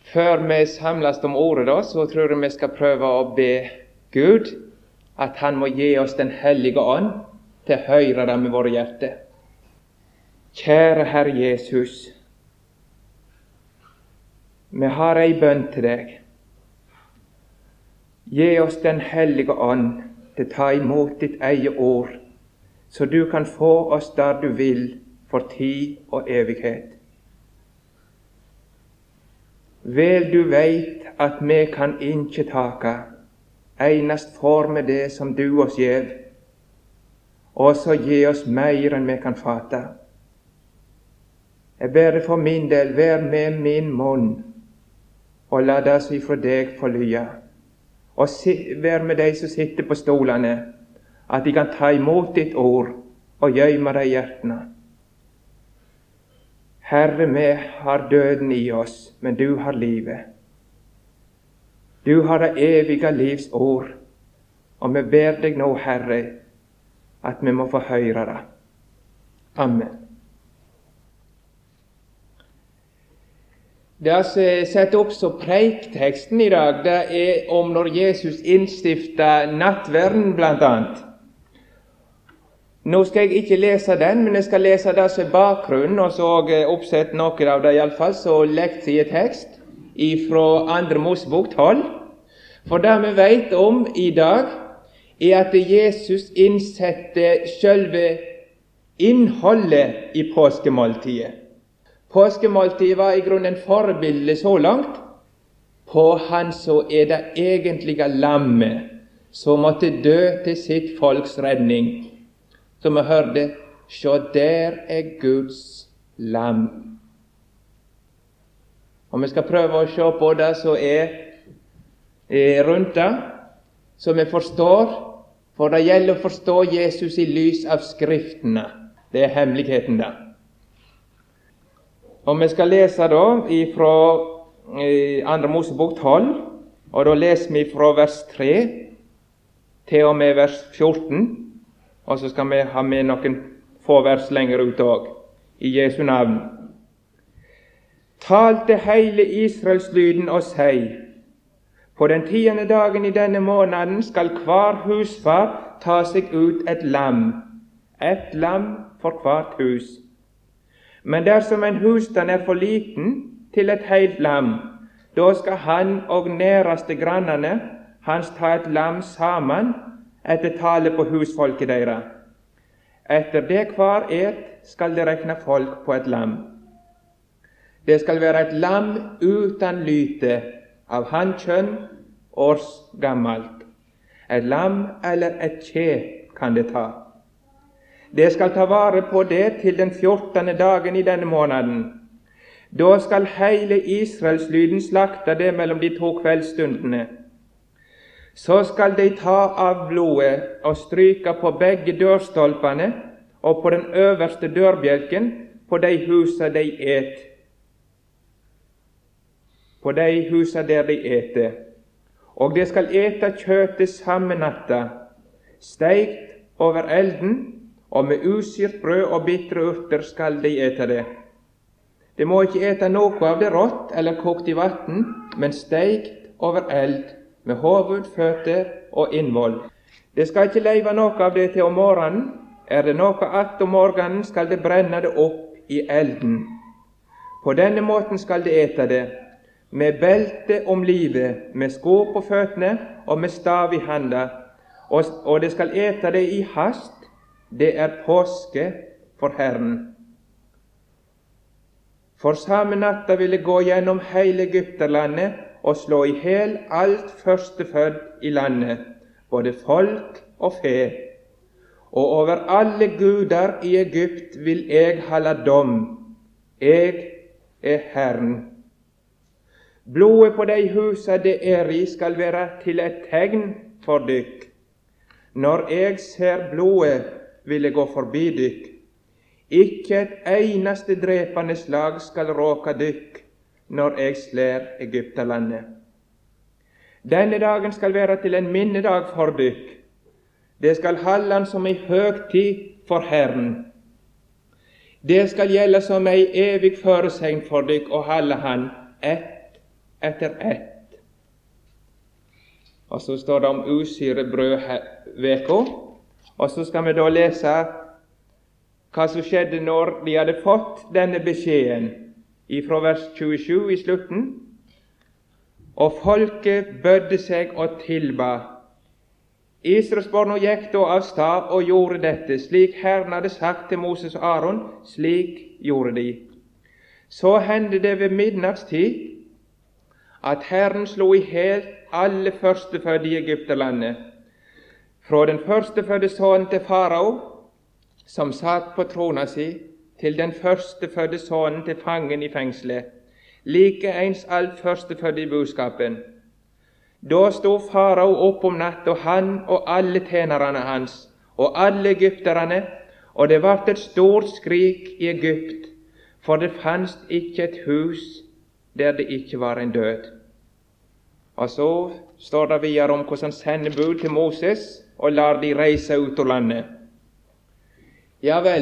Før vi samles om ordet da, så tror jeg vi skal prøve å be Gud at han må gi oss den hellige ånd til å høre det med våre hjerter. Kjære Herre Jesus, vi har ei bønn til deg. Gi oss den hellige ånd til å ta imot ditt eget ord, så du kan få oss der du vil for tid og evighet. Vel du veit at vi kan ikke taka, einast for med det som du oss gjev, og så gi oss meir enn vi kan fata. Jeg ber deg for min del, vær med min munn, og la det så ifra deg få lya, og vær med de som sitter på stolene, at de kan ta imot ditt ord og gjøyme det i hjertene. Herre, vi har døden i oss, men du har livet. Du har det evige livs ord, og vi ber deg nå, Herre, at vi må få høre det. Amen. Det som er satt opp som preikteksten i dag, det er om når Jesus innstiftet nattverden blant annet. Nå skal jeg ikke lese den, men jeg skal lese det som er bakgrunnen, og så oppsett noe av det i alle fall, så lektsietekst fra 2. Mosebok 12. For det vi vet om i dag, er at Jesus innsette selve innholdet i påskemåltidet. Påskemåltidet var i grunnen en forbilde så langt på han som er det egentlige lammet, som måtte dø til sitt folks redning. Som vi hørte, «Sjå, der er Guds lam». Og vi skal prøve å se på det som er rundt det, så vi forstår, for det gjelder å forstå Jesus i lys av Skriftene. Det er hemmeligheten da. Og vi skal lese da fra 2. Mosebok 12, og da leser vi fra vers 3 til og med vers 14, og så skal vi ha med noen få vers lenger ut også, i Jesu navn. Talte heile Israelslyden og sei, på den 10. dagen i denne måneden skal hver husfar ta seg ut et lam for hvert hus. Men dersom en husstand er for liten til et heilt lam, da skal han og næreste grannene hans ta et lam sammen, etter tale på husfolket deres. Etter det hver skal det rekne folk på et lam. Det skal være et lam uten lyte, av hannkjønn, års gammelt. Et lam eller et kje kan det ta. Det skal ta vare på det til den 14. dagen i denne måneden. Da skal hele Israelslyden slakte det mellom de 2 kveldsstundene. Så skal de ta av blodet og stryke på begge dørstolpene og på den øverste dørbjelken på de husa de et. På de husa der de eter. Og de skal ete kjøttet samme natta, steikt over elden, og med usyrt brød og bitre urter skal de ete det. De må ikke ete noe av det rått eller kokt i vann, men steikt over eld, med hoved, føtter og innvoll. Det skal ikke leive noe av det til om morgenen. Er det noe att om morgenen, skal det brenne det opp i elden. På denne måten skal det ete det, med belte om livet, med sko på føttene og med stav i handa, og det skal ete det i hast. Det er påske for Herren. For samme natta ville gå gjennom hele Egypterlandet og slå i hel alt førstefødd i landet, både folk og fe. Og over alle guder i Egypt vil jeg halde dom. Jeg er Herren. Blodet på de husa det er i skal være til et tegn for dykk. Når jeg ser blodet, vil jeg gå forbi dykk. Ikke et eneste drepende slag skal råka dykk når jeg slår Egypterlandet. Denne dagen skal være til en minnedag for dykk. Det skal halde han som ei høgtid for Herren. Det skal gjelde som ei evig føresegn for dykk å halde han ett etter ett. Og så står det om usyrebrødveka, og så skal vi da lese hva som skjedde når de hadde fått denne beskjeden, ifra vers 27 i slutten. Og folket bødde seg og tilba. Israelsbarna gikk da av sted og gjorde dette, slik Herren hadde sagt til Moses og Aaron, slik gjorde de. Så hendte det ved midnattstid at Herren slo i hjel alle førstefødte i Egypterlandet, fra den førstefødte sønnen til farao, som satt på trona si, til den førstefødte sønnen til fangen i fengselet, likeens alt førstefødte i buskapen. Da stod farao opp om natt, og han og alle tjenerne hans, og alle egypterne, og det vart et stort skrik i Egypt, for det fanns ikke et hus der det ikke var en død. Og så står det videre om hvordan han sender bud til Moses, og lar de reise ut av landet. Ja vel,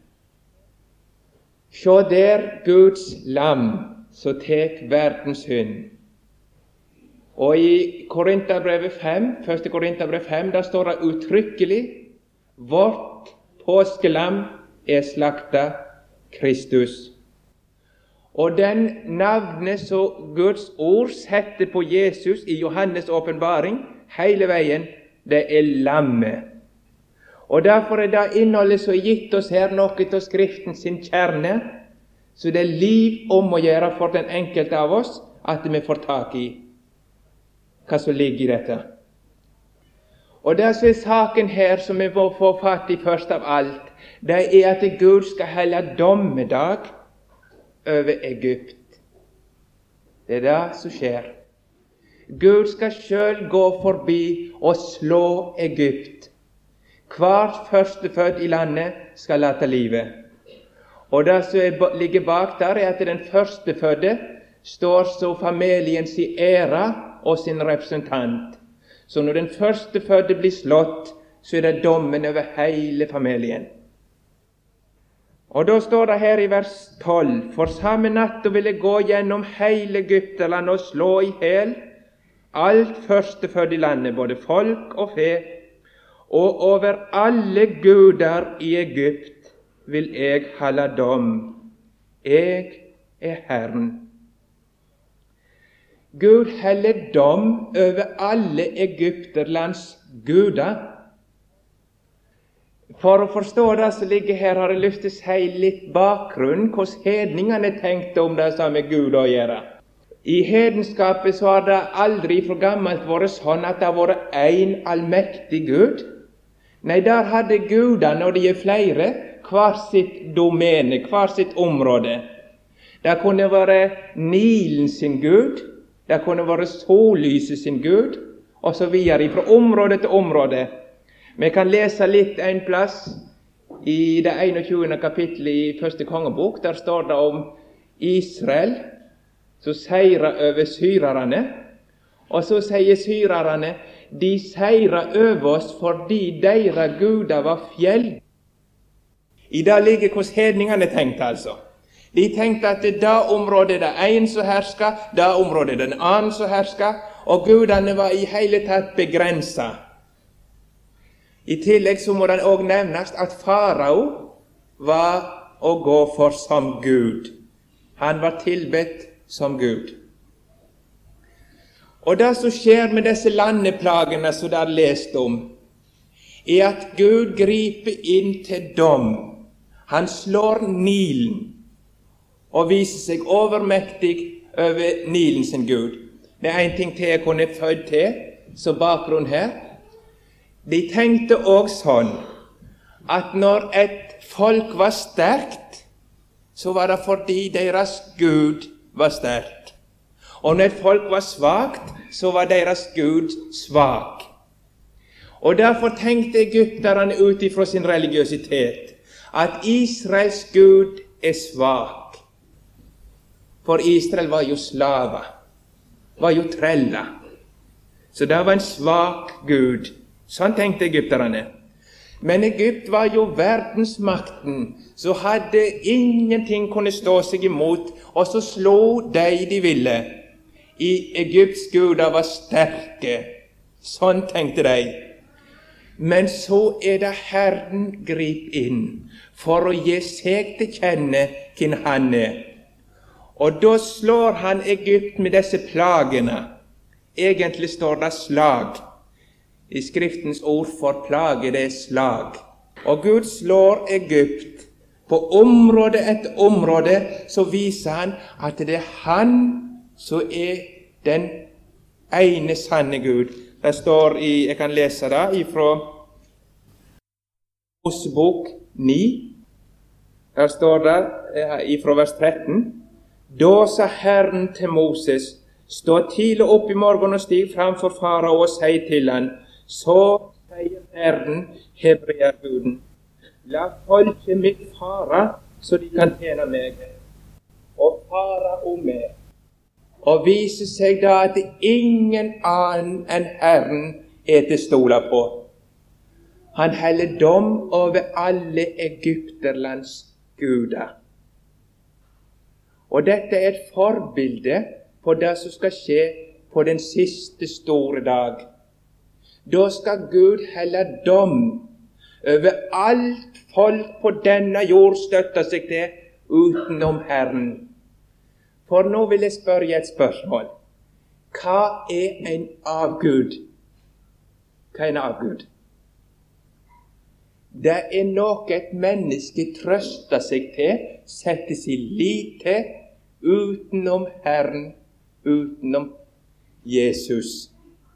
sjå der Guds lam, så tek verdens synd. Og i Korinterbrevet 5, 1. Korinterbrevet 5, der står det uttrykkelig: vårt påskelam er slakta, Kristus. Og den navnet som Guds ord setter på Jesus i Johannes' åpenbaring hele veien, det er lammet. Og derfor er det innholdet som er gitt oss her noe av Skriften sin kjerne, så det er liv om å gjøre for den enkelte av oss at vi får tak i hva som ligger i dette. Og det som er saken her, som vi må få fatt i først av alt, det er at Gud skal helle dommedag over Egypt. Det er det som skjer. Gud skal selv gå forbi og slå Egypt. Hvert førstefødt i landet skal late livet. Og det som ligger bak der, er at den førstefødte står så familiens i æra og sin representant. Så når den førstefødte blir slått, så er det dommen over hele familien. Og da står det her i vers 12: for samme natt vil jeg gå gjennom hele Egypterland og slå i hjel alt førstefødt i landet, både folk og fe, og over alle guder i Egypt vil jeg holde dom. Jeg er Herren. Gud heller dom over alle Egypterlands guder. For å forstå det som ligger her, har jeg lyst til å si litt bakgrunn, hvordan hedningene tenkte om det som med Gud å gjøre. I hedenskapet så har det aldri fra gammelt vært sånn at det har vært en allmektig Gud. Nei, der hadde gudene, og de er flere, hver sitt domene, hver sitt område. Det kunne være Nilen sin Gud, det kunne være sollyset sin Gud, og så videre, fra område til område. Vi kan lese litt en plass i det 21. kapittelet i første kongebok. Der står det om Israel som seirer over syrerne. Og så sier syrerne: de seirer over oss fordi deres guder var fjell. I det ligger hvordan hedningene tenkte, altså. De tenkte at det området er det en som hersker, det området er den annen som hersker, og gudene var i hele tatt begrenset. I tillegg så må det også nevnes at farao var å gå for som Gud. Han var tilbedt som Gud. Og det som skjer med disse landeplagene som det er lest om, er at Gud griper inn til dom. Han slår Nilen og viser seg overmektig over Nilen sin Gud. Det er en ting til jeg kunne født til, som bakgrunn her. De tenkte også sånn, at når et folk var sterkt, så var det fordi deres Gud var sterk. Og når et folk var svagt, så var deres Gud svak. Og derfor tenkte egypterne ut ifra sin religiøsitet, at Israels Gud er svak. For Israel var jo slaver, var jo treller. Så det var en svak Gud. Sånn tenkte egypterne. Men Egypt var jo verdensmakten, så hadde ingenting kunne stå seg imot, og så slo de ville. i Egypts guder var sterke. Sånn tenkte de. Men så det Herren grip inn for å gi seg til kjenne hvem han Og da slår han Egypt med disse plagene. Egentlig står det slag. I Skriftens ord for plage det slag. Og Gud slår Egypt. På område etter område så viser han at det han som den ene sanne Gud. Det står jeg kan lese det fra Mosebok 9. Der står det fra vers 13. Da sa Herren til Moses, stå tidlig opp i morgen og stig framfor farao og si til han, så sier Herren, hebreerbuden, la folket mitt fara, så de kan tjene meg, og farao med. Og viser seg da at ingen annen enn Herren til stole på. Han heller dom over alle Egypterlands guder. Og dette et forbilde på det som skal skje på den siste store dag. Da skal Gud helle dom over alt folk på denne jord støtter seg til utenom Herren. For nå vil jeg spørre et spørsmål. Hva en avgud? Hva en avgud? Det noe et menneske trøster seg til, setter sin lit til, utenom Herren, utenom Jesus.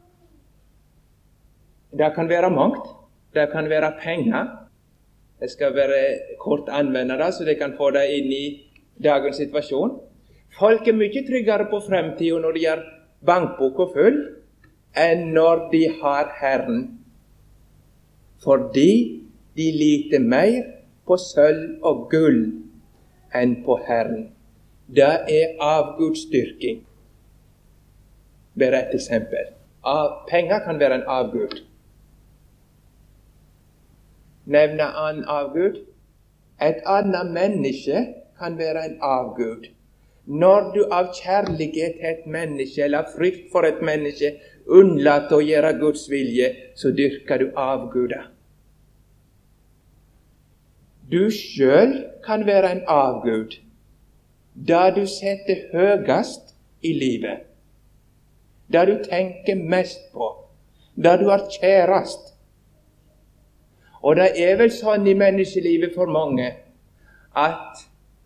Det kan være mangt. Det kan være penger. Jeg skal være kort anvende det, så de kan få det inn i dagens situasjon. Folk mye tryggere på fremtiden når de har bankboka full, enn når de har Herren. Fordi de liter mer på sølv og gull enn på Herren. Det avgudsdyrking. Bare et eksempel. Penger kan være en avgud. Nevne en avgud. Et annet menneske kan være en avgud. Når du av kjærlighet til et menneske, eller frykt for et menneske, unnlater å gjøre Guds vilje, så dyrker du avguder. Du selv kan være en avgud, da du setter høyest i livet, da du tenker mest på, da du har kjærest. Og det vel sånn i menneskelivet for mange, at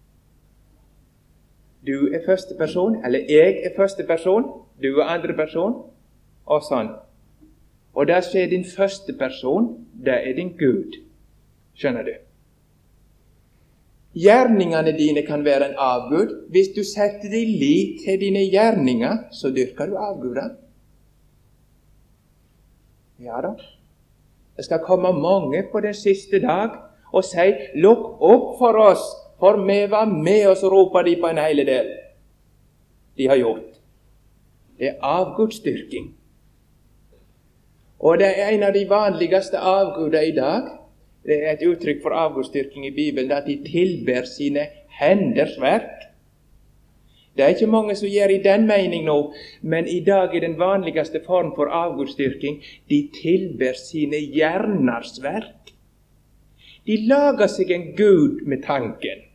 du første person, eller jeg første person, du andre person, og sånn. Og det som din første person, det din Gud. Skjønner du? Gjerningene dine kan være en avgud. Hvis du setter din lit til dine gjerninger, så dyrker du avguder. Ja da. Det skal komme mange på den siste dag og si, lukk opp for oss, for vi var med oss, roper de på en hele del. De har gjort. Det avgudsdyrking. Og det en av de vanligste avguder i dag. Det et uttrykk for avgudsdyrking i Bibelen, at de tilber sine henders verk. Det ikke mange som gjør i den mening nå, men i dag den vanligste form for avgudsdyrking, de tilber sine hjerners verk. De lager seg en Gud med tanken.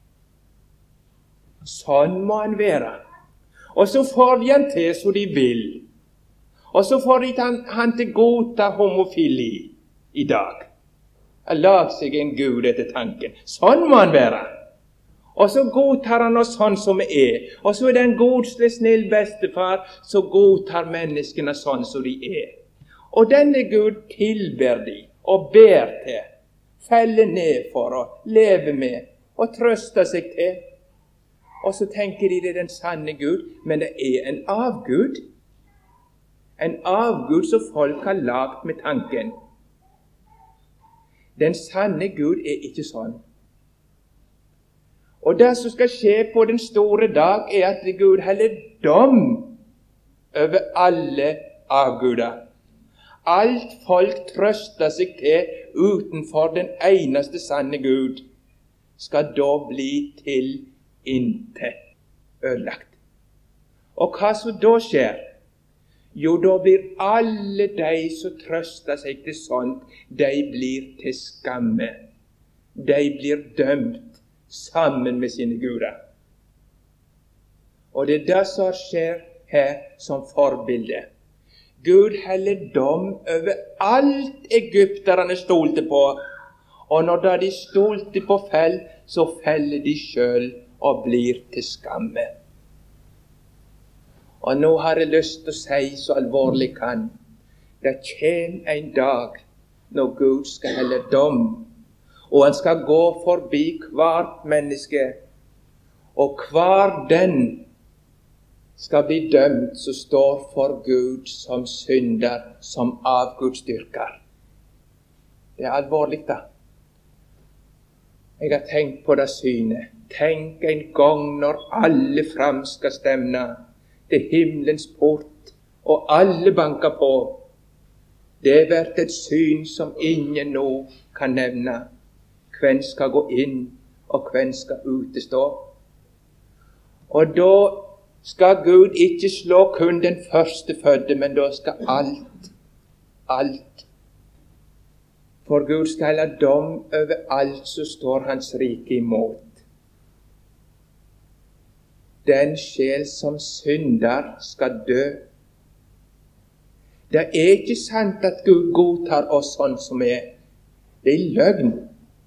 Sånn må han være. Og så får de han til så de vil. Og så får de han til godta homofili i dag. Han lager seg en Gud etter tanken. Sånn må han være. Og så godtar han oss sånn som vi Og så det en godslig, snill bestefar, så godtar menneskene sånn som de Og denne Gud tilber de, og ber til, feller ned for å leve med, og trøster seg til. Og så tenker de det den sanne Gud, men det en avgud. En avgud som folk har lagt med tanken. Den sanne Gud ikke sånn. Og det som skal skje på den store dag, at Gud heller dom over alle avguder. Alt folk trøster seg til utenfor den eneste sanne Gud, skal da bli til intet ødelagt. Og hva så da skjer? Jo, da blir alle de som trøster seg til sånt, de blir til skamme. De blir dømt sammen med sine guder. Og det er det som skjer her som forbilde. Gud heller dom over alt egypterne stolte på, og når da de stolte på fell, så feller de sjøl og blir til skamme. Og nå har jeg lyst til å si så alvorlig kan, det kommer en dag når Gud skal helle dom, og han skal gå forbi hvert menneske, og hver den skal bli dømt som står for Gud som synder, som avgudsdyrker. Det er alvorlig da. Jeg har tenkt på det synet. Tenk en gang når alle fram skal stemne til himmelens port, og alle banker på. Det blir et syn som ingen nå kan nevne. Hvem skal gå inn, og hvem skal utestå? Og da skal Gud ikke slå kun den førstefødte, men da skal alt. For Gud skal ha dom over alt som står hans rike imot. Den sjel som synder skal dø. Det er ikke sant at Gud godtar oss sånn som vi er. Det er løgn.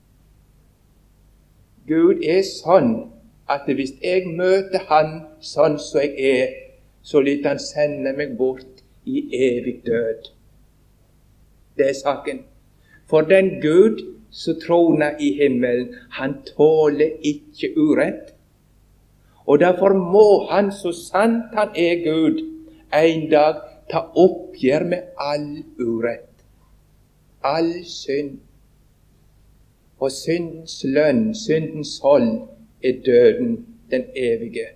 Gud er sånn at hvis jeg møter Han sånn som jeg er, så lytter Han sende meg bort i evig død. Det er saken. For den Gud som troner i himmelen, han tåler ikke urett. Og derfor må han, så sant han er Gud, en dag ta oppgjør med all urett, all synd. Og syndens lønn, syndens hold, er døden, den evige.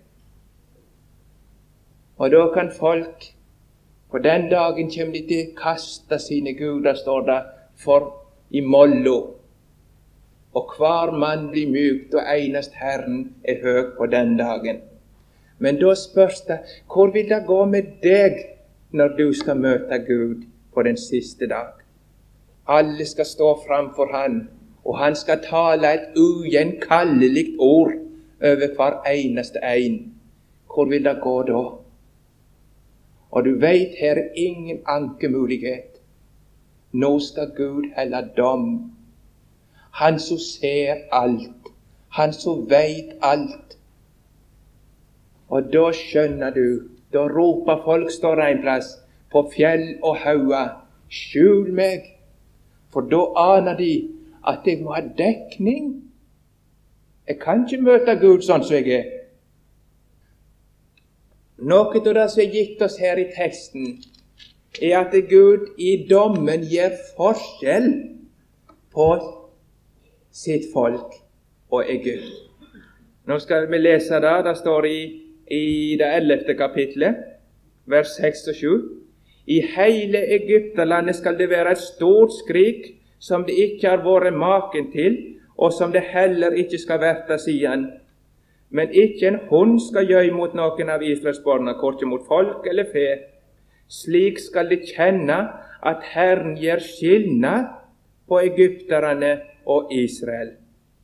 Og da kan folk, på den dagen kommer de til å kaste sine guder, står det, for i mollo. Og hver mann blir mykt, og enest Herren er høg på den dagen. Men da spørs det, hvor vil det gå med deg når du skal møte Gud på den siste dag? Alle skal stå framfor Han, og Han skal tale et ugjenkallelig ord over hver eneste en. Hvor vil det gå da? Og du vet, her er ingen ankemulighet. Nå skal Gud helle dom. Han som ser alt, han som vet alt. Og da skjønner du, da roper folk, står det en plass, på fjell og hauger, skjul meg, for da aner de at jeg må ha dekning. Jeg kan ikke møte Gud sånn som jeg er. Noe av det som er gitt oss her i teksten, er at Gud i dommen gjør forskjell på sitt folk og Egypt. Nå skal vi lese det. Det står i det 11. kapitlet, vers 6 og 7. I hele Egypterlandet skal det være et stort skrik, som det ikke har vært maken til, og som det heller ikke skal verte siden. Men ikke en hund skal gjøy mot noen av Israels barna, korte mot folk eller fe. Slik skal de kjenne at Herren gjør skilnad på egypterne og Israel.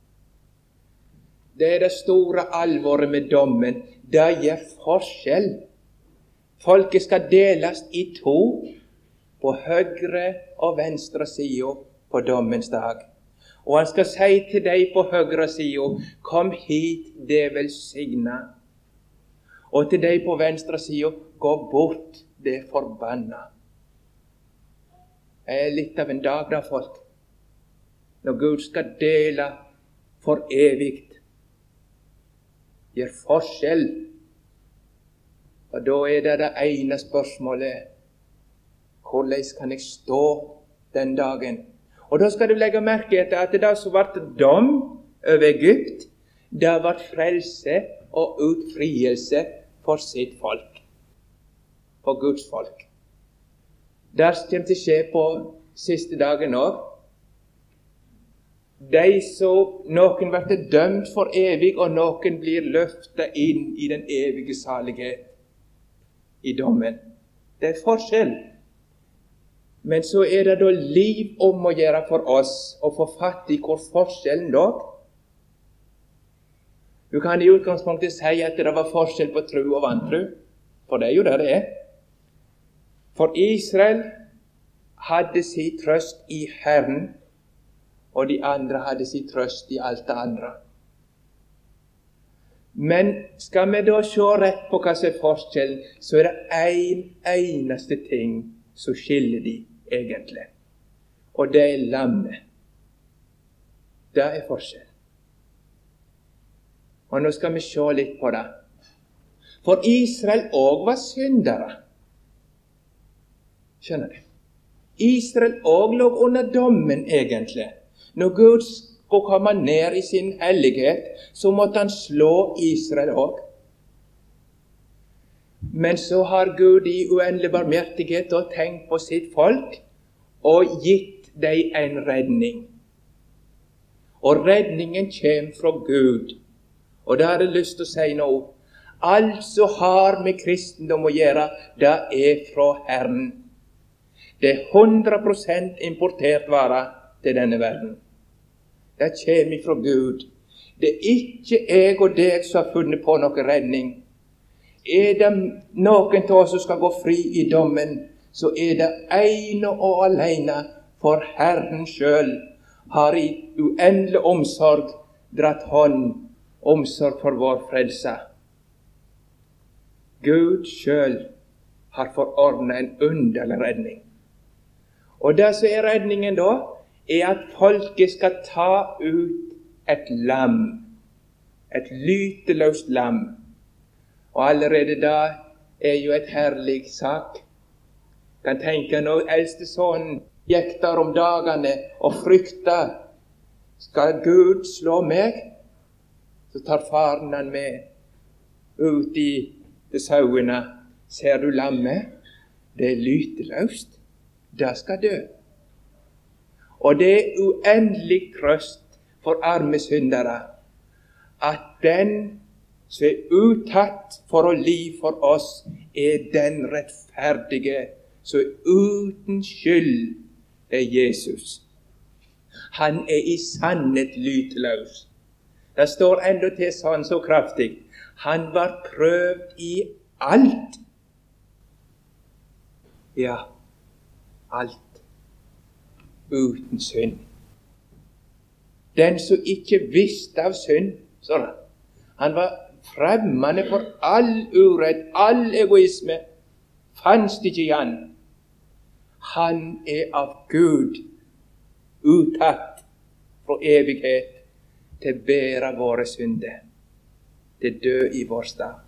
Det er det store alvoret med dommen. Det gjør forskjell. Folket skal deles i to, på høyre og venstre side på dommens dag. Og han skal si til deg på høyre side, kom hit, det velsigna. Og til deg på venstre side, gå bort, det forbanna. Det er litt av en dag da, folk. Når Gud skal dele for evigt, gjør forskjell. Og da er det ene spørsmålet, hvordan kan jeg stå den dagen? Og da skal du legge merke til at det som ble dom over Egypt, det ble frelse og utfrielse for sitt folk, for Guds folk. Det kommer til å skje på siste dagen også. Noen blir dømt for evig, og noen blir løftet inn i den evige salighet. i dommen. Det er forskjell. Men så er det da liv om å gjøre for oss å få fatt i hvor forskjellen da. Du kan i utgangspunktet si at det var forskjell på tro og vantro, for det er jo det det er. For Israel hadde sin trøst i Herren, og de andre hadde sin trøst i alt det andre. Men skal vi da se rett på hva som er forskjellen, så er det eneste ting som skiller de egentlig. Og det er lammet. Det er forskjell. Og nå skal vi se litt på det. For Israel også var syndere. Skjønner du? Israel også lå under dommen egentlig. Når Gud skulle komme ned i sin hellighet, så måtte han slå Israel også. Men så har Gud i uendelig barmhjertighet tenkt på sitt folk og gitt dem en redning. Og redningen kommer fra Gud. Og det har jeg lyst til å si nå. Alt som har med kristendom å gjøre, det er fra Herren. Det er 100% importert vare til denne verden. Det kommer fra Gud. Det er ikke jeg og deg som har funnet på noen redning. Er det noen av oss som skal gå fri i dommen, så er det ene og alene for Herren selv har i uendelig omsorg dratt hånd, omsorg for vår frelse. Gud selv har forordnet en underlig redning. Og det som er redningen da, er at folket skal ta ut et lam, et lyteløst lam. Og allerede da er jo et herlig sak. Kan tenke når eldste sønnen gikk der om dagene og frykta, skal Gud slå meg? Så tar faren han med ut til sauene. Ser du lammet? Det er lyteløst. Det skal dø. Og det er uendelig trøst for arme syndere at den som er uttatt for å li for oss, er den rettferdige som er uten skyld. Det er Jesus. Han er i sannhet lyteløs. Det står enda til sånn så kraftig. Han var prøvd i alt. Ja, alt. Uten synd. Den som ikke visste av synd, sånn. Han var fremmende for all urett, all egoisme. Fanns det ikke i han. Han er av Gud uttatt fra evighet til å bære våre synder, til dø i vår stad.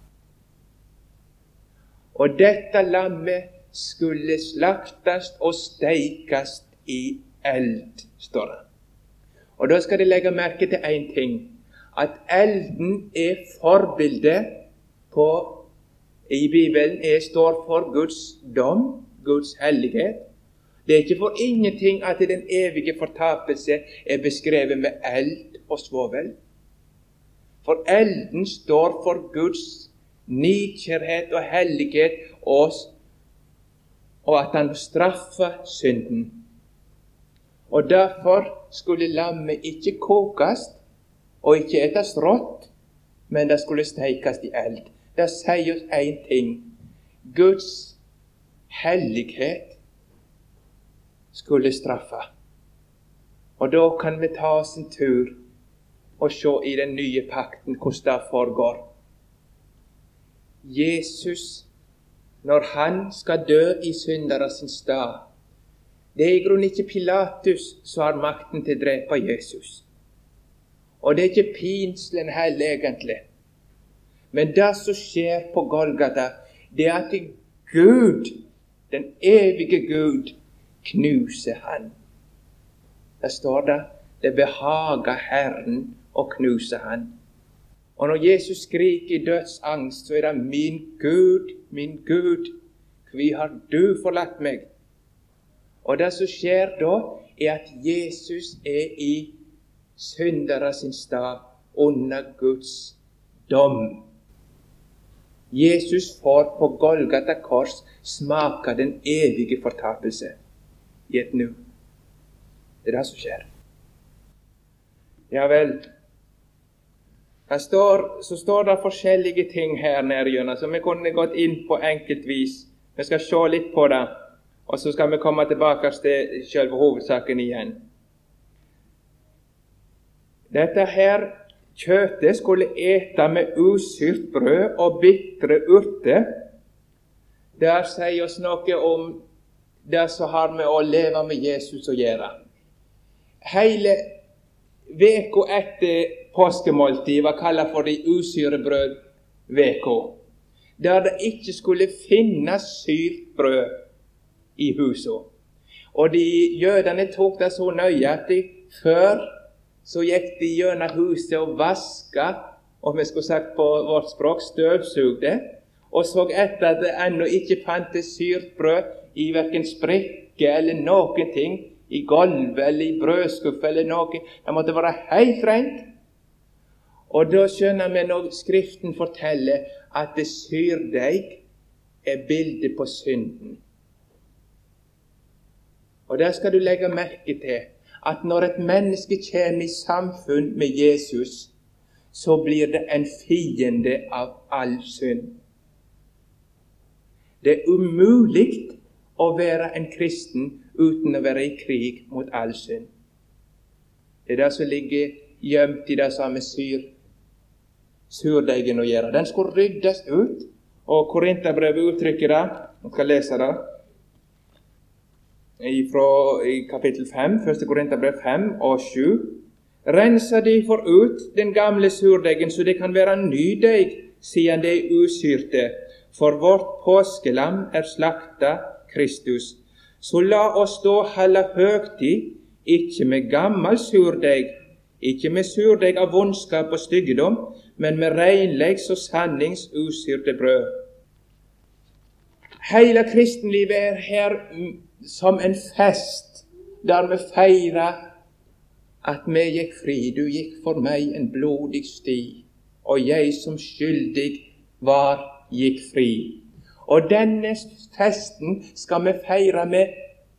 Og dette lammet skulle slaktes og steikes i eld, står det. Og da skal de legge merke til en ting, at elden er forbildet på, i Bibelen, står for Guds dom, Guds hellighet. Det er ikke for ingenting at den evige fortapelse er beskrevet med eld og svovel. For elden står for Guds nidkjærhet og hellighet, og at han straffer synden. Og derfor skulle lammet ikke kokes og ikke etes rått, men det skulle steikes i eld. Det sier oss en ting. Guds hellighet skulle straffe. Og da kan vi ta oss en tur og se i den nye pakten hvordan det foregår. Jesus, når han skal dø i syndere sin stad, det er i grunnen ikke Pilatus som har makten til å drepe Jesus. Og det er ikke pinselen heller egentlig. Men det som skjer på Golgata, det er at Gud, den evige Gud, knuser han. Der står det behager Herren å knuse han. Og når Jesus skriker i dødsangst, så er det min Gud, hvor har du forlatt meg? Og det som skjer da, er at Jesus er i syndere sin stad under Guds dom. Jesus får på Golgata kors smake den evige fortapelse i et nu. Det det som skjer. Ja vel. Så står det forskjellige ting her nede, så vi kunne gått inn på enkeltvis. Vi skal se litt på det, og så skal vi komme tilbake til selve hovedsaken igjen. Dette her kjøttet skulle ete med usyrt brød og bitre urter. Der sier oss noe om det som har med å leve med Jesus å gjøre. Hele veka etter påskemåltid var kallet for de usyrebrød-veka, der det ikke skulle finnes syrt brød i huset. Og jødene tok det så nøye at før så gikk de gjennom huset og vasket, og vi skulle sagt på vårt språk støvsugde, og så etter at det ennå ikke fantes syrt brød i hverken sprekke eller noen ting, i gulvet eller i brødskuffe eller noe. Det måtte være helt rent. Og da skjønner vi når Skriften forteller at det syrdeig er bildet på synden. Og der skal du legge merke til at når et menneske kommer i samfunn med Jesus, så blir det en fiende av all synd. Det er umulig å være en kristen uten å være i krig mot all synd. Det er det som ligger gjemt i det samme surdeigen å gjøre. Den skulle ryddes ut, og Korinterbrevet uttrykker det. Jeg skal lese det i kapittel 5, 1. Korinterbrev 5 og 7. Renser de for ut den gamle surdeigen, så det kan være ny deig, siden det er usyrte. For vårt påskelam er slakta Kristus. Så la oss da holde høgtid, ikke med gammel surdeig, ikke med surdeig av vondskap og styggedom, men med renleiks og sannings usyrte brød. Hele kristenlivet er her som en fest, der vi feirer at vi gikk fri. Du gikk for meg en blodig sti, og jeg som skyldig var, gikk fri. Og denne festen skal vi feire med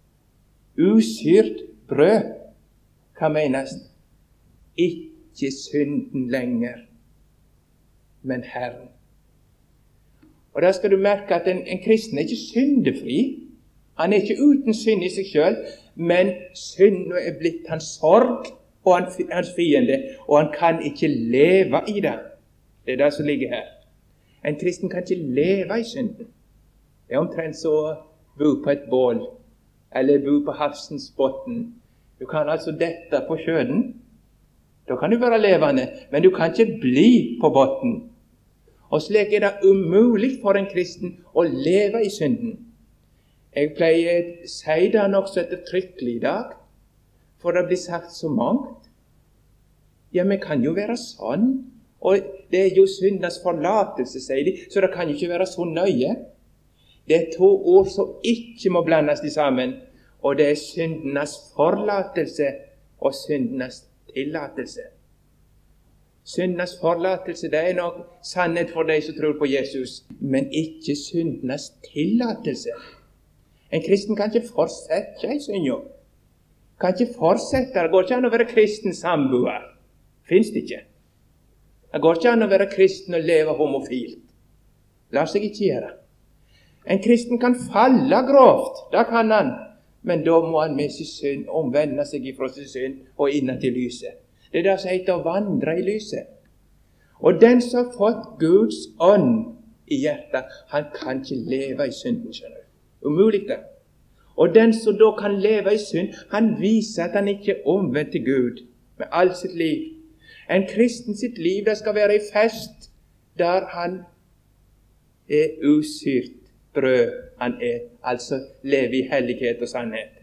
usyrt brød. Hva menes? Ikke synden lenger, men Herren. Og da skal du merke at en kristen er ikke syndefri. Han er ikke uten synd i seg selv, men synden er blitt hans sorg og hans fiende, og han kan ikke leve i det. Det er det som ligger her. En kristen kan ikke leve i synden. Det er omtrent så å bo på et bål, eller bo på havsens botten. Du kan altså dette på sjøen. Da kan du være levende, men du kan ikke bli på botten. Og slik er det umulig for en kristen å leve i synden. Jeg pleier å si det også ettertrykkelig i dag, for det blir sagt så mangt. Ja, men kan jo være sånn, og det er jo syndas forlatelse, sier de, så det kan jo ikke være så nøye. Det er to ord som ikke må blandes sammen, og det er syndenes forlatelse og syndenes tillatelse. Syndenes forlatelse, det er nok sannhet for deg som tror på Jesus, men ikke syndenes tillatelse. En kristen kan ikke fortsette i synda. Kan ikke fortsette. Det går ikke an å være kristen samboer. Finns det ikke. Det går ikke an å være kristen og leve homofilt. La seg ikke gjøre. En kristen kan falle grovt, det kan han, men da må han med sin synd omvende seg ifra sin synd og inn til lyset. Det er det som heter å vandre i lyset. Og den som har fått Guds ånd i hjertet, han kan ikke leve i synden, skjønner du. Umulig det. Og den som da kan leve i synd, han viser at han ikke er omvendt til Gud med alt sitt liv. En kristen sitt liv, det skal være i fest, der han er usyrt brød, han er, altså lever i hellighet og sannhet.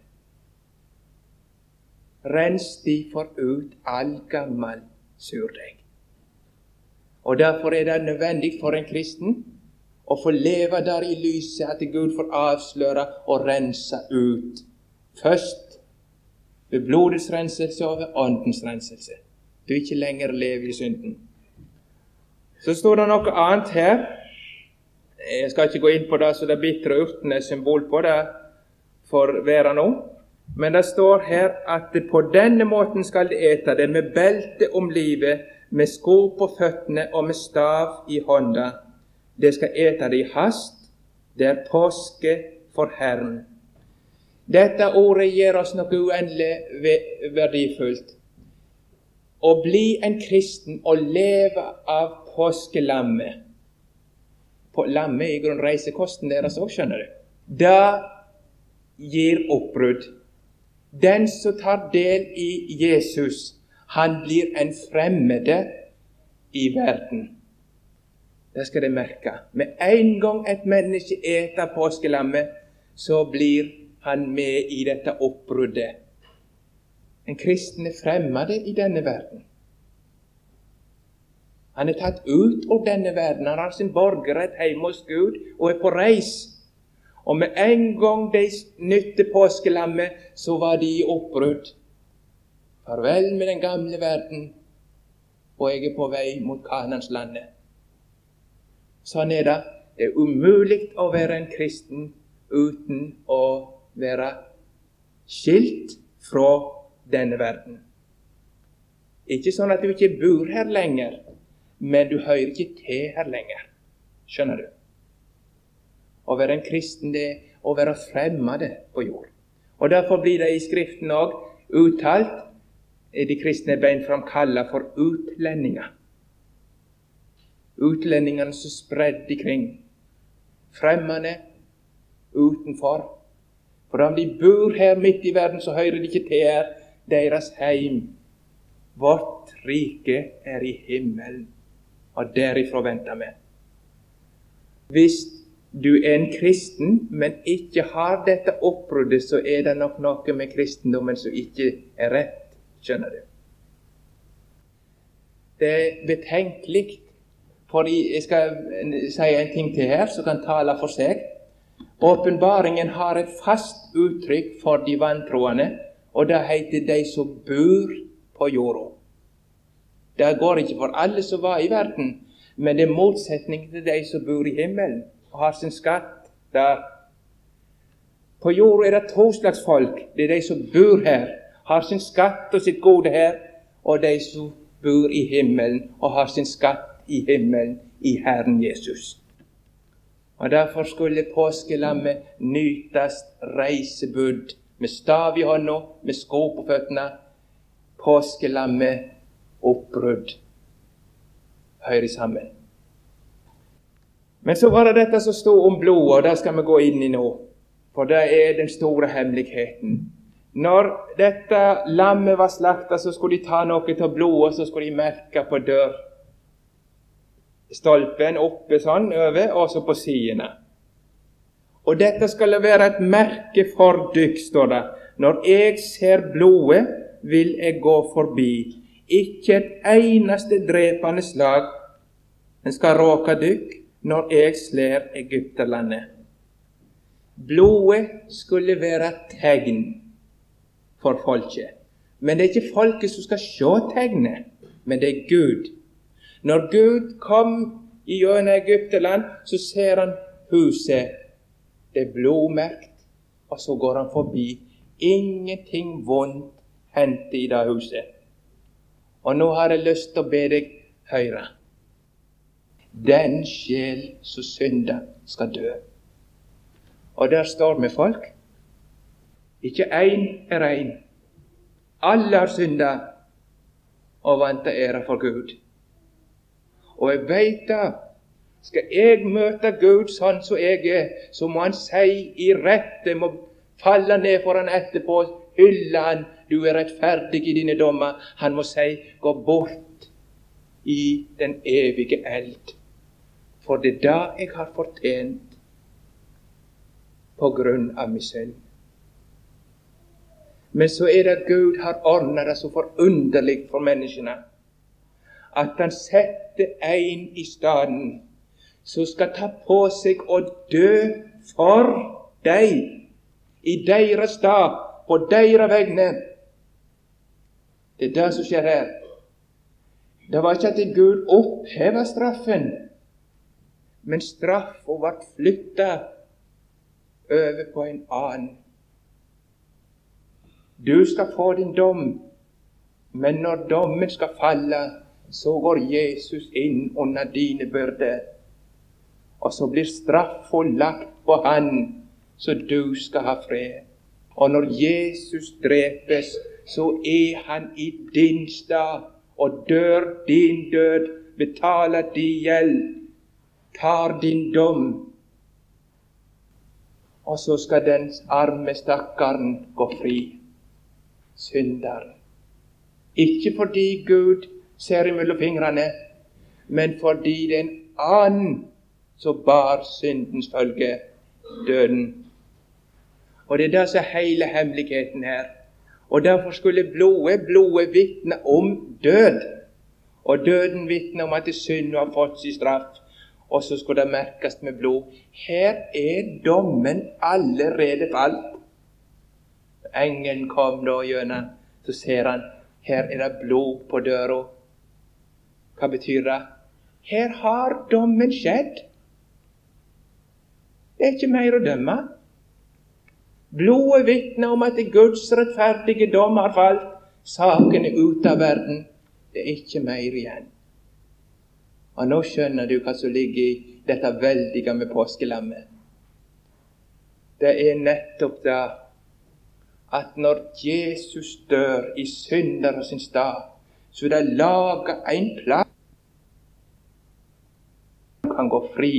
Rens de for ut all gammel surdeig. Og derfor er det nødvendig for en kristen å få leve der i lyset, at Gud får avsløre og rense ut. Først ved blodets renselse og ved åndens renselse. Du ikke lenger lever i synden. Så står det noe annet her. Jeg skal ikke gå inn på det, så det bitre urtene er symbol på det for være nå. Men det står her at på denne måten skal de ete det, med belte om livet, med sko på føttene og med stav i hånda. Det skal ete det i hast, det er påske for Herren. Dette ordet gir oss noe uendelig verdifullt. Å bli en kristen og leve av påskelammet. Lammet i grunn reisekosten deres også, skjønner du. Det gir oppbrudd. Den som tar del i Jesus, han blir en fremmede i verden. Det skal de merke. Med en gang et menneske eter påskelammet, så blir han med i dette oppbruddet. En kristen er fremmede i denne verden. Han er tatt ut av denne verden. Han har sin borgerrett hjemme hos Gud og er på reis. Og med en gang de nytte påskelammet, så var de i oppbrudd. Farvel med den gamle verden, og jeg er på vei mot Kananslandet. Sånn er det. Det er umulig å være en kristen uten å være skilt fra denne verden. Ikke sånn at du ikke bor her lenger, men du hører ikke til her lenger. Skjønner du? Å være en kristen, det er å være fremmede på jord. Og derfor blir det i Skriften også uttalt, de kristne beinfram kallet for utlendinger. Utlendingene som spredd ikring. Fremmede utenfor. For om de bor her midt i verden, så hører de ikke til her. Deres heim. Vårt rike er i himmelen, og derifra venter vi. Hvis du er en kristen, men ikke har dette oppbruddet, så er det nok noe med kristendommen som ikke er rett, skjønner du. Det er betenkelig, for jeg skal si en ting til her, som kan tale for seg. Åpenbaringen har et fast uttrykk for de vantroende, og det heter de som bor på jorda. Det går ikke for alle som var i verden, men det er motsetning til de som bor i himmelen og har sin skatt der. På jorda er det to slags folk. Det er de som bor her, har sin skatt og sitt gode her, og de som bor i himmelen og har sin skatt i himmelen i Herren Jesus. Og derfor skulle påskelammet nytes reisebud, med stav i hånda, med sko på føttene. Påskelammet oppbrudd hører sammen. Men så var det dette som stod om blodet, og det skal vi gå inn i nå, for det er den store hemmeligheten. Når dette lammet var slaktet, så skulle de ta noe av blodet, så skulle de merke på dørstolpen oppe sånn over, og så på sidene. Og dette skal være et merke for dykk, står det. Når jeg ser blodet, vil jeg gå forbi. Ikke et eneste drepende slag den skal råke dykk når jeg slår Egypterlandet. Blodet skulle være tegn for folket. Men det er ikke folket som skal se tegnet, men det er Gud. Når Gud kom gjennom Egypterland, så ser han huset. Det er blodmerkt, og så går han forbi. Ingenting vondt hendte i det huset. Og nå har jeg lyst til å be deg høre. Den sjel som synder skal dø. Og der står vi folk. Ikke én er rein. Alle har syndet og vant ære for Gud. Og jeg vet da, skal jeg møte Gud sånn som jeg er, så må han si i rette, må falle ned for han etterpå, hylle han, du er rettferdig i dine dommer. Han må si, gå bort i den evige eld. For det er da jeg har fortjent på grunn av min synd. Men så er det Gud har ordnet det så forunderlig for menneskene, at han setter en i staden som skal ta på seg å dø for deg, i deres stad, på deres vegne. Det er det som skjer her. Det var ikke at Gud opphever straffen, Men straffa ble flyttet over på en annen. Du skal få din dom, men når dommen skal falle, så går Jesus inn under dine byrder. Og så blir straffa lagt på han, så du skal ha fred. Og når Jesus drepes, så er han i din stad, og dør din død, betaler din gjeld, tar din dom. Og så skal den arme stakkaren gå fri. Synderen. Ikke fordi Gud ser imellom fingrene, men fordi den annen så bar syndens følge, døden. Og det er det som er hele hemmeligheten her. Og derfor skulle blodet vitne om død. Og døden vitne om at synd har fått sin straff. Og så skulle det merkes med blod. Her er dommen allerede falt. Engelen kom da gjennom, så ser han, her er det blod på døra. Hva betyr det? Her har dommen skjedd. Det er ikke mer å dømme. Blodet vitner om at Guds rettferdige dom har falt. Saken er ute av verden. Det er ikke mer igjen. Og nå skjønner du hva som ligger i dette veldige med påskelammet. Det er nettopp det at når Jesus dør i syndere sin stad, så er det laget en plass han kan gå fri.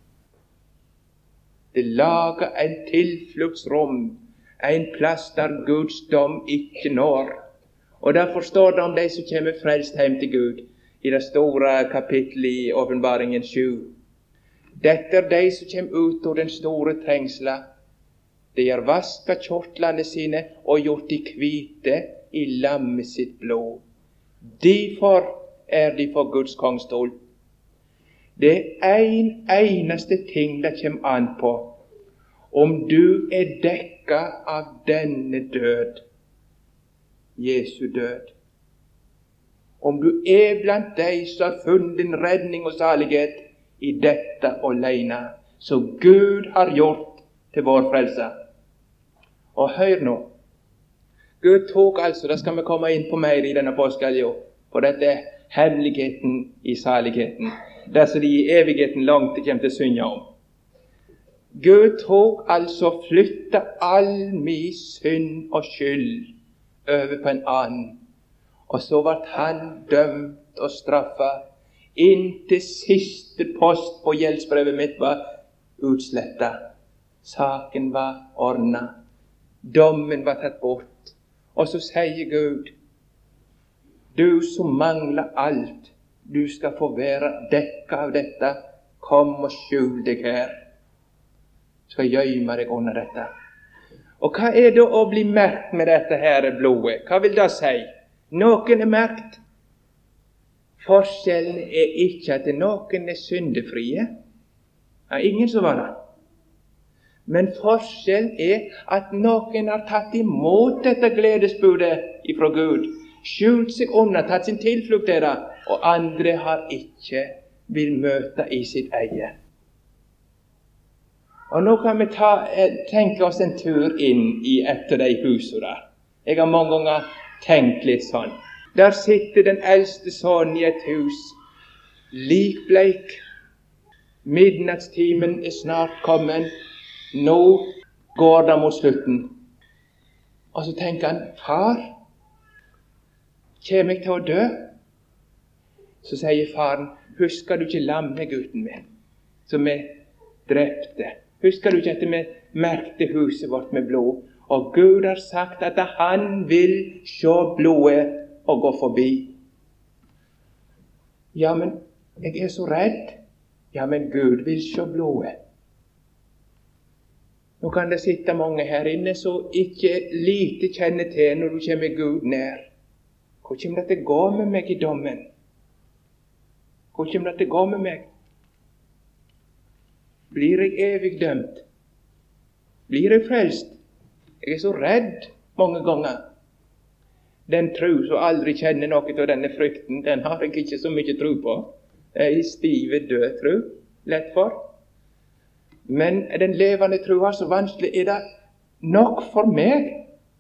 Det lager en tilfluktsrom, en plass der Guds dom ikke når. Og derfor står det om de som kommer frelst hjem til Gud i det store kapittelet i Åpenbaringen 7. Dette er de som kommer ut av den store trengsla. De har vasket kjortlene sine og gjort de hvite i lammet sitt blod. Derfor er de for Guds kongstol. Det er en eneste ting det kommer an på. Om du er dekket av denne død, Jesu død. Om du er blant de som har funnet din redning og salighet i dette alene, så Gud har gjort til vår frelse. Og hør nå, Gud tok altså, da skal vi komme inn på mer i denne påskehelgen, for dette er hemmeligheten i saligheten. Det som de i evigheten langt kommer til å synge om. Gud tok altså flytta all min synd og skyld over på en annen. Og så ble han dømt og straffet inntil siste post på gjeldsbrevet mitt var utslettet. Saken var ordnet. Dommen var tatt bort. Og så sier Gud, du som mangler alt, du skal få være dekket av dette. Kom og skjul deg her. Skal gjemme deg under dette. Og hva er det å bli merkt med dette her blodet? Hva vil det si? Noen er merkt. Forskjellen er ikke at noen er syndefrie. Det er ingen som var det. Men forskjellen er at noen har tatt imot dette gledesbudet ifra Gud, skjult seg under, tatt sin tilflukt til det, og andre har ikke vil møte i sitt eie. Og nå kan vi tenke oss en tur inn i et av de husene der. Jeg har mange ganger tenkt litt sånn. Der sitter den eldste sønnen i et hus, likbleik. Midnattstimen er snart kommet. Nå går det mot slutten. Og så tenker han, far, kommer jeg til å dø? Så sier faren, husker du ikke lammegutten min, som vi drepte? Husker du ikke at vi merkte huset vårt med blod? Og Gud har sagt at han vil se blodet og gå forbi. Ja, men jeg er så redd. Ja, men Gud vil se blodet. Nå kan det sitte mange her inne som ikke lite kjenner til når du kommer Gud nær. Hvor kommer det til å gå med meg i dommen? Hvor kommer det til å gå med meg? Blir jeg evig dømt? Blir jeg frelst? Jeg er så redd mange ganger. Den tro som aldri kjenner noe av denne frykten, den har jeg ikke så mye tro på. Det er en stive død tro. lett for. Men den levende trua, så vanskelig er det nok for meg.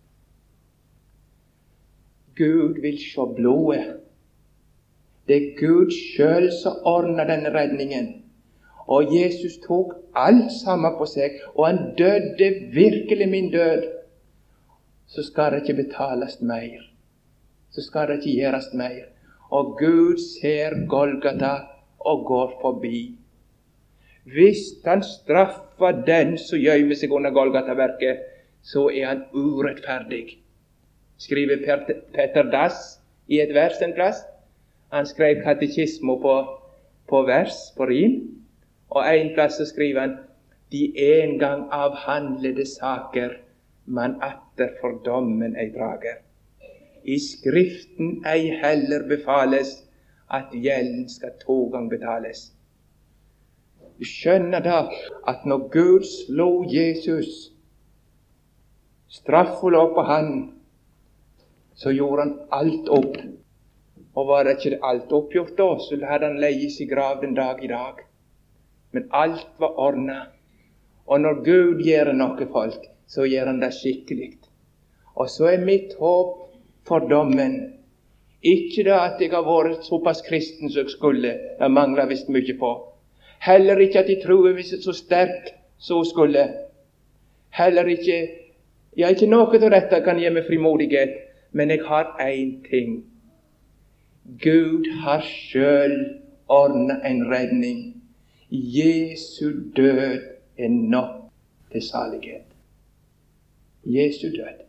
Gud vil se blodet. Det er Gud selv som ordner denne redningen. Og Jesus tok alt sammen på seg, og han døde virkelig min død. Så skal det ikke betales mer. Så skal det ikke gjøres mer. Og Gud ser Golgata og går forbi. Hvis han straffer den som gjemmer seg under Golgata-verket, så er han urettferdig. Skriver Peter Dass i et vers en plass. Han skrev katekismo på vers, på rim. Og en plass så skriver han: de en gang avhandlede saker man atter for dommen ei drager. I Skriften ei heller befales at gjelden skal 2 gang betales. Du skjønner da at når Gud slo Jesus, straffola på han, så gjorde han alt opp. Og var det ikke alt oppgjort da, så hadde han leies i grav den dag i dag. Men alt var ordnet. Og når Gud gjør noe, folk, så gjør han det skikkelig. Og så er mitt håp for dommen. Ikke da at jeg har vært såpass kristen som jeg skulle, det mangler visst mye på. Heller ikke at jeg tror hvis jeg er så sterk så skulle. Heller ikke, ja, ikke noe av dette kan gi meg frimodighet, men jeg har én ting. Gud har selv ordnet en redning. Jesu død er nok til salighet. Jesu død.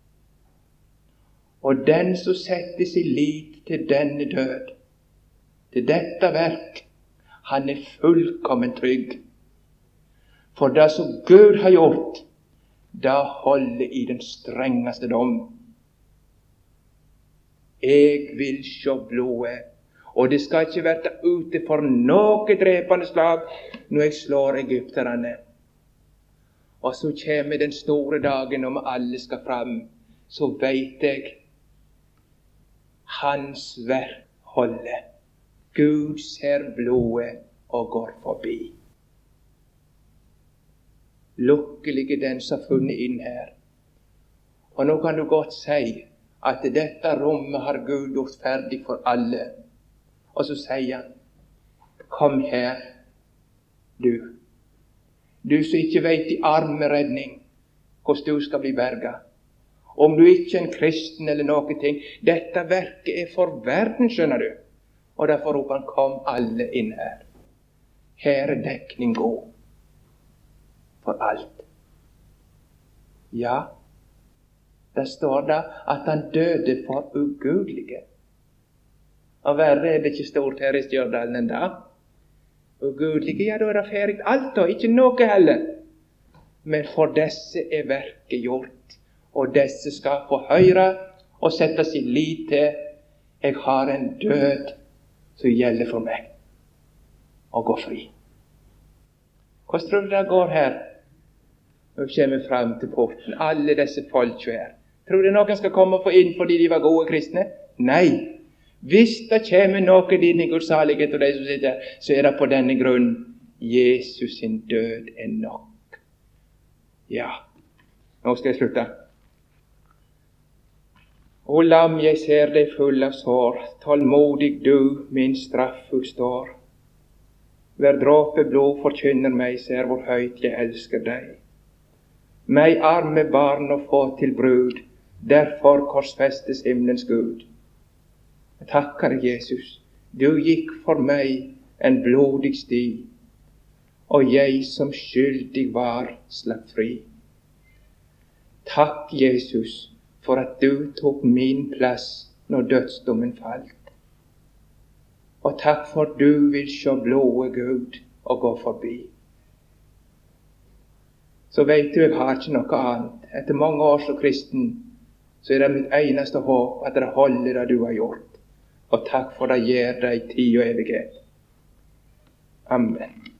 Og den som setter sin lit til denne død, til dette verk, han er fullkommen trygg. For det som Gud har gjort, det holder i den strengeste dom. Jeg vil se blodet, og det skal ikke være ute for noe drepende slag når jeg slår egypterne. Og så kommer den store dagen når vi alle skal fram, så vet jeg hans verk holder. Gud ser blodet og går forbi. Lukkelige den som har funnet inn her. Og nå kan du godt si at dette rommet har Gud gjort ferdig for alle. Og så sier han: kom her, du. Du som ikke vet i armeredning hvordan du skal bli berga. Om du ikke er en kristen eller noe ting. Dette verket er for verden, skjønner du. Og derfor roper han: kom alle inn her. Her er dekning god for alt. Ja, der står det at han døde for ugudelige. Og verre er det ikke stort her i Stjørdalen enn det. Ugudelige, ja, da er det ferdig alt da, ikke noe heller. Men for disse er verket gjort, og disse skal få høre og sette sin lit til: jeg har en død som gjelder for meg, og gå fri. Hvordan tror du det går her? Nå kommer frem til porten, alle disse folk her. Tror du noen skal komme og få inn fordi de var gode kristne? Nei. Hvis det kommer noen inn i Guds salighet og de som sitter her, så er det på denne grunn: Jesus sin død er nok. Ja, nå skal jeg slutte. O lam, jeg ser deg full av sår, tålmodig du min straff utstår. Hver dråpe blod forkynner meg, ser hvor høyt jeg elsker deg. Meg arme barn å få til brud, derfor korsfestes himmelens Gud. Jeg takker deg, Jesus, du gikk for meg en blodig sti, og jeg som skyldig var slapp fri. Takk, Jesus, for at du tok min plass når dødsdommen falt. Og takk for du vil se blodet, Gud, og gå forbi. Så vet du, jeg har ikke noe annet. Etter mange år som kristen, så er det mitt eneste håp at det holder det du har gjort. Og takk for det gjør det i tid og evighet. Amen.